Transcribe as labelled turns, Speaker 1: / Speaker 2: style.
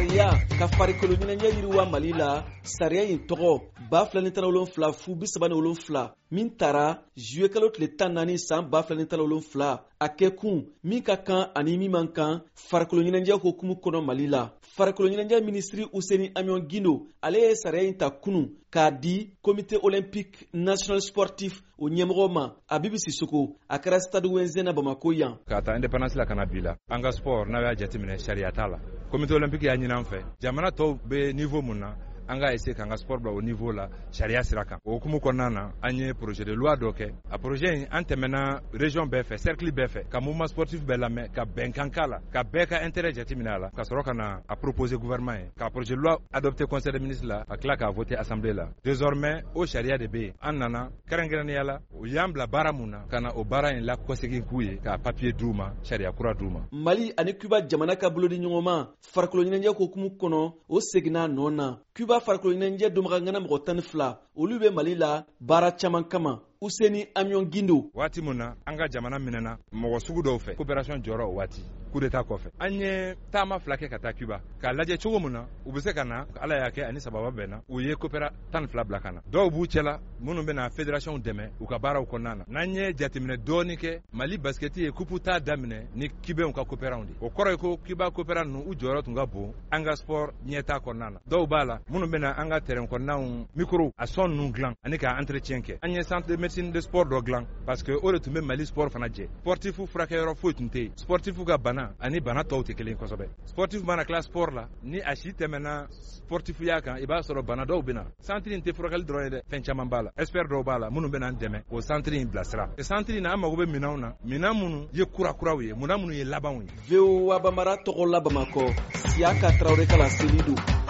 Speaker 1: sariya ka farikolo ɲɛnajɛ yiriwa Mali la. Sariya in tɔgɔ 2017 fu 37 min tara juillet kalo tile 14 san 2017 a kɛ kun min ka kan ani min man kan farikolo ɲɛnajɛ hukumu kɔnɔ Mali la. Farikolo ɲɛnajɛ ministri Useni Amion Gindo ale ye sariya in ta kunu k'a di Comité olympique national sportif o ɲɛmɔgɔ ma Abibu Sisoko a kɛra stade Wenzena Bamako yan.
Speaker 2: Ka taa indépendance la kana bila an ka sport n'a y'a jateminɛ sariya t'a la. Comité olympique y'a ɲini an fɛ jamana tɔw bɛ niveau mun na an ka essayer k'an ka sport bila o niveau la sariya sira kan. O hukumu kɔnɔna na an ye projet de loi dɔ kɛ. A projet in an tɛmɛna région bɛɛ fɛ cercle bɛɛ fɛ ka mouvement sportif bɛɛ lamɛn ka bɛnkan k'a la ka bɛɛ ka intérêt jateminɛ a la ka sɔrɔ ka na a proposer gouvernement ye ka projet de loi adopté conseil des ministres la ka tila k'a voter assemblée la. Désormais o sariya de bɛ yen an nana kɛrɛnkɛrɛnnenya la o y'an bila baara mun na ka na o baara in lakɔsegin k'u ye ka papier d'u ma sariya kura d'u ma.
Speaker 1: Mali ani Cuba jamana ka bolo di ɲɔgɔn ma farikolo ɲɛnajɛ hukumu kɔnɔ o seginna nɔ na. Cuba farikolo ɲɛnajɛ dɔnbagangana mɔgɔ 12 olu bɛ Mali la baara caman kama. Useni Amion Gindo
Speaker 2: waati mun na an ka jamana minɛna mɔgɔ sugu dɔw fɛ coopération jɔra o waati coup d'état kɔfɛ an ye taama fila kɛ ka taa Cuba k'a lajɛ cogo mun na u bɛ se ka na Ala y'a kɛ ani sababa bɛnna u ye coopéra 12 bila ka na dɔw b'u cɛla minnu bɛna fédération dɛmɛ u ka baaraw kɔnɔna na n'an ye jateminɛ dɔɔni kɛ Mali basket ye coupe ta daminɛ ni Cubains ka coopéranw de o kɔrɔ ye ko Cuba coopéra ninnu u jɔyɔrɔ tun ka bon an ka sport ɲɛtaa kɔnɔna na dɔw b'a la minnu bɛna an ka terrain kɔnɔnaw micro a son ninnu dilan ani ka entretien kɛ an ye centre de médecine de sport dɔ dilan parce que o de tun bɛ Mali sport fana jɛ sportifu furakɛyɔrɔ foyi tun tɛ yen sportifu ka bana ani bana tɔw tɛ kelen kosɛbɛ sportif mana tila sport la ni a si tɛmɛna sportifuya kan i b'a sɔrɔ bana dɔw bɛ na centre in tɛ furakɛli dɔrɔn ye dɛ fɛn caman b'a la expert dɔw b'a la minnu bɛ n'an dɛmɛ o centre in bilasira centre in na an mago bɛ minɛnw na minɛn minnu ye kurakuraw ye minɛn minnu ye labanw ye.
Speaker 1: VOA Bambara tɔgɔ la Bamakɔ Siaka Traoré Kala Selidu.